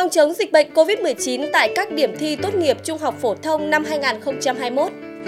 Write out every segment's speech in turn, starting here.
Phòng chống dịch bệnh COVID-19 tại các điểm thi tốt nghiệp trung học phổ thông năm 2021.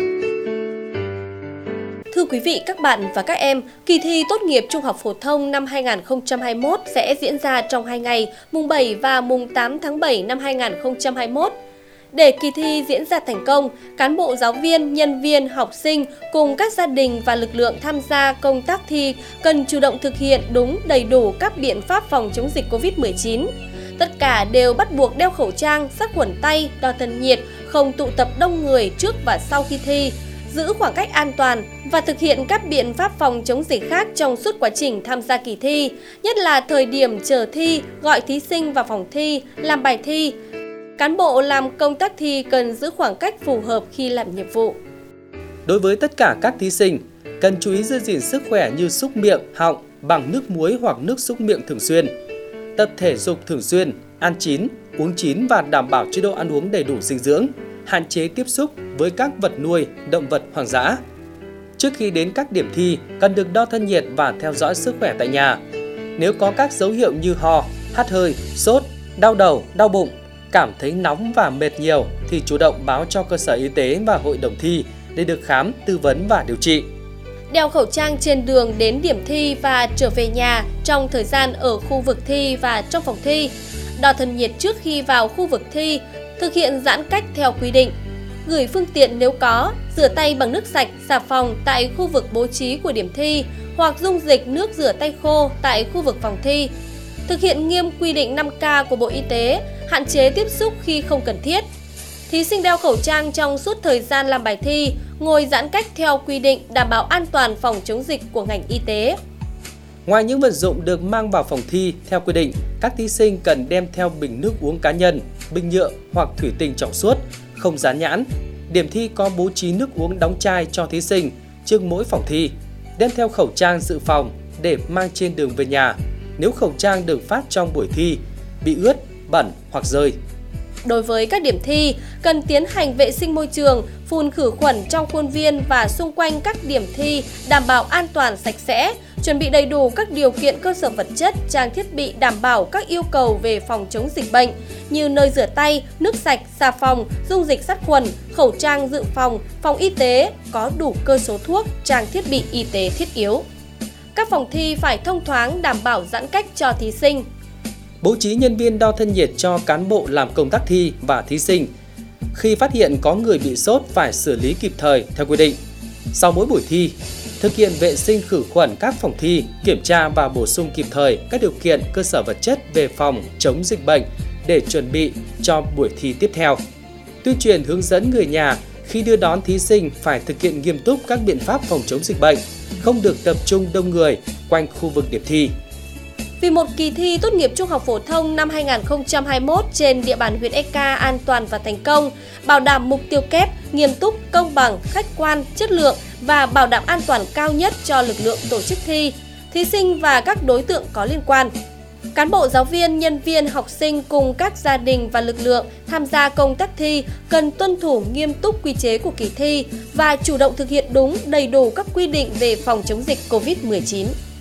Thưa quý vị, các bạn và các em, kỳ thi tốt nghiệp trung học phổ thông năm 2021 sẽ diễn ra trong 2 ngày, mùng 7 và mùng 8 tháng 7 năm 2021. Để kỳ thi diễn ra thành công, cán bộ giáo viên, nhân viên, học sinh cùng các gia đình và lực lượng tham gia công tác thi cần chủ động thực hiện đúng đầy đủ các biện pháp phòng chống dịch COVID-19. Tất cả đều bắt buộc đeo khẩu trang, sát khuẩn tay, đo thân nhiệt, không tụ tập đông người trước và sau khi thi, giữ khoảng cách an toàn và thực hiện các biện pháp phòng chống dịch khác trong suốt quá trình tham gia kỳ thi, nhất là thời điểm chờ thi, gọi thí sinh vào phòng thi, làm bài thi. Cán bộ làm công tác thi cần giữ khoảng cách phù hợp khi làm nhiệm vụ. Đối với tất cả các thí sinh, cần chú ý giữ gìn sức khỏe như súc miệng, họng bằng nước muối hoặc nước súc miệng thường xuyên, tập thể dục thường xuyên, ăn chín, uống chín và đảm bảo chế độ ăn uống đầy đủ dinh dưỡng, hạn chế tiếp xúc với các vật nuôi, động vật hoang dã. Trước khi đến các điểm thi, cần được đo thân nhiệt và theo dõi sức khỏe tại nhà. Nếu có các dấu hiệu như ho, hắt hơi, sốt, đau đầu, đau bụng, cảm thấy nóng và mệt nhiều thì chủ động báo cho cơ sở y tế và hội đồng thi để được khám, tư vấn và điều trị. Đeo khẩu trang trên đường đến điểm thi và trở về nhà trong thời gian ở khu vực thi và trong phòng thi. Đo thân nhiệt trước khi vào khu vực thi, thực hiện giãn cách theo quy định. Gửi phương tiện nếu có, rửa tay bằng nước sạch, xà phòng tại khu vực bố trí của điểm thi hoặc dung dịch nước rửa tay khô tại khu vực phòng thi. Thực hiện nghiêm quy định 5K của Bộ Y tế, hạn chế tiếp xúc khi không cần thiết. Thí sinh đeo khẩu trang trong suốt thời gian làm bài thi, ngồi giãn cách theo quy định đảm bảo an toàn phòng chống dịch của ngành y tế. Ngoài những vật dụng được mang vào phòng thi theo quy định, các thí sinh cần đem theo bình nước uống cá nhân, bình nhựa hoặc thủy tinh trong suốt, không dán nhãn. Điểm thi có bố trí nước uống đóng chai cho thí sinh trước mỗi phòng thi. Đem theo khẩu trang dự phòng để mang trên đường về nhà nếu khẩu trang được phát trong buổi thi bị ướt, bẩn hoặc rơi. Đối với các điểm thi, cần tiến hành vệ sinh môi trường, phun khử khuẩn trong khuôn viên và xung quanh các điểm thi, đảm bảo an toàn sạch sẽ, chuẩn bị đầy đủ các điều kiện cơ sở vật chất, trang thiết bị đảm bảo các yêu cầu về phòng chống dịch bệnh như nơi rửa tay, nước sạch, xà phòng, dung dịch sát khuẩn, khẩu trang dự phòng, phòng y tế, có đủ cơ số thuốc, trang thiết bị y tế thiết yếu. Các phòng thi phải thông thoáng đảm bảo giãn cách cho thí sinh. Bố trí nhân viên đo thân nhiệt cho cán bộ làm công tác thi và thí sinh. Khi phát hiện có người bị sốt phải xử lý kịp thời theo quy định. Sau mỗi buổi thi, thực hiện vệ sinh khử khuẩn các phòng thi, kiểm tra và bổ sung kịp thời các điều kiện cơ sở vật chất về phòng chống dịch bệnh để chuẩn bị cho buổi thi tiếp theo. Tuyên truyền hướng dẫn người nhà khi đưa đón thí sinh phải thực hiện nghiêm túc các biện pháp phòng chống dịch bệnh, không được tập trung đông người quanh khu vực điểm thi. Vì một kỳ thi tốt nghiệp trung học phổ thông năm 2021 trên địa bàn huyện Ek an toàn và thành công, bảo đảm mục tiêu kép, nghiêm túc, công bằng, khách quan, chất lượng và bảo đảm an toàn cao nhất cho lực lượng tổ chức thi, thí sinh và các đối tượng có liên quan. Cán bộ giáo viên, nhân viên, học sinh cùng các gia đình và lực lượng tham gia công tác thi cần tuân thủ nghiêm túc quy chế của kỳ thi và chủ động thực hiện đúng, đầy đủ các quy định về phòng chống dịch COVID-19.